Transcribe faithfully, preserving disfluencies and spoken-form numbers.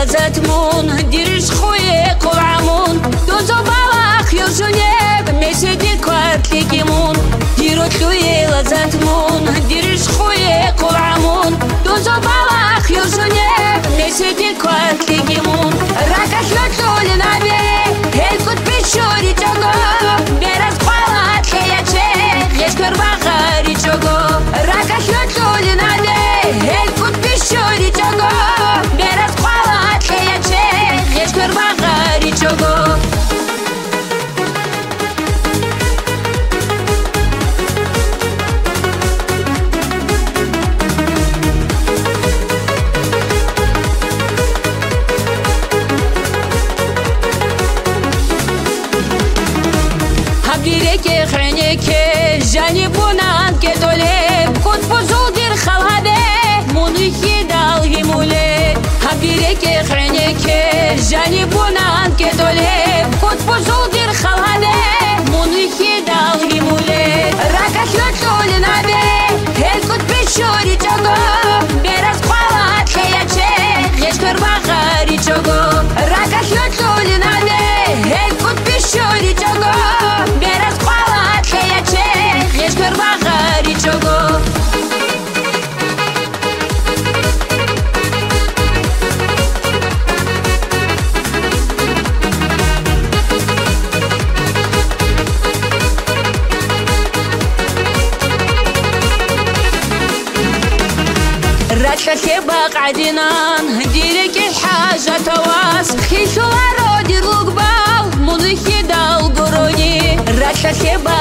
لذتمون دیرش خوی قرعمون دوزو بالاخ یوزونیب میسیدی کارتلیگیمون دیرو توی لذتمون دیرش خوی قرعمون دوزو بالاخ یوزونیب میسیدی کارتلیگیمون راکش لطولی نبی هل کود پیشوری چگو بیرز قوالات خیچه یشکر بخاری چگو راکش لطولی نبی هل کود پیشوری چگو بیرز قوالات خیچه یشکر بخاری چگو Habireke khrneke jani bunan ke dole kut buzul dir khalade munhi dal himule Habireke khrneke jani bunan ke dole kut buzul dir khalade munhi dal himule Rakash lutuli nabe hel kut bishuri chago beraz qalat khayache yeshkar bakhari chago Rakash lutuli nabe hel kut bishuri chago بیرز قوالات خیچه یشکر بخاری چگو رشك بقعدنان ديرك الحاجة تواس خيشو عرو دير القبال مضيكي دال قروني رشك